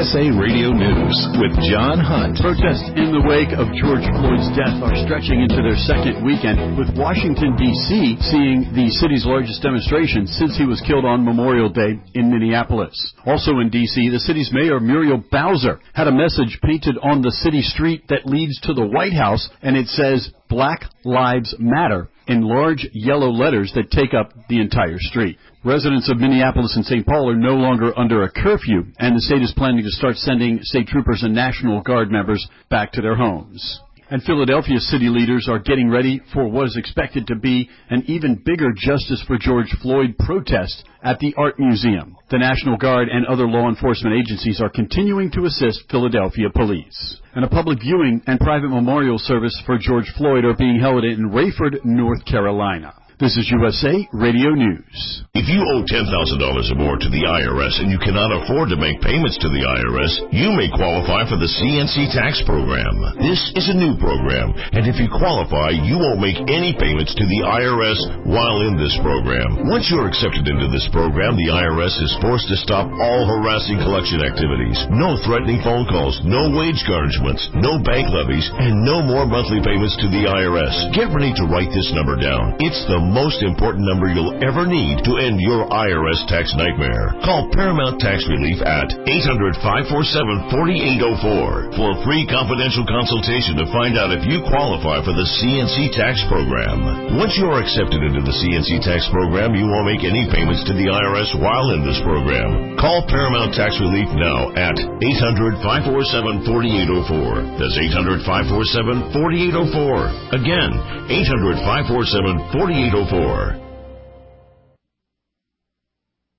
USA Radio News with John Hunt. Protests in the wake of George Floyd's death are stretching into their second weekend, with Washington, D.C. seeing the city's largest demonstration since he was killed on Memorial Day in Minneapolis. Also in D.C., the city's mayor, Muriel Bowser, had a message painted on the city street that leads to the White House, and it says, "Black Lives Matter," in large yellow letters that take up the entire street. Residents of Minneapolis and St. Paul are no longer under a curfew, and the state is planning to start sending state troopers and National Guard members back to their homes. And Philadelphia city leaders are getting ready for what is expected to be an even bigger Justice for George Floyd protest at the Art Museum. The National Guard and other law enforcement agencies are continuing to assist Philadelphia police. And a public viewing and private memorial service for George Floyd are being held in Rayford, North Carolina. This is USA Radio News. If you owe $10,000 or more to the IRS and you cannot afford to make payments to the IRS, you may qualify for the CNC tax program. This is a new program, and if you qualify, you won't make any payments to the IRS while in this program. Once you're accepted into this program, the IRS is forced to stop all harassing collection activities. No threatening phone calls, no wage garnishments, no bank levies, and no more monthly payments to the IRS. Get ready to write this number down. It's the most important number you'll ever need to end your IRS tax nightmare. Call Paramount Tax Relief at 800-547-4804 for a free confidential consultation to find out if you qualify for the CNC tax program. Once you are accepted into the CNC tax program, you won't make any payments to the IRS while in this program. Call Paramount Tax Relief now at 800-547-4804. That's 800-547-4804. Again, 800-547-4804.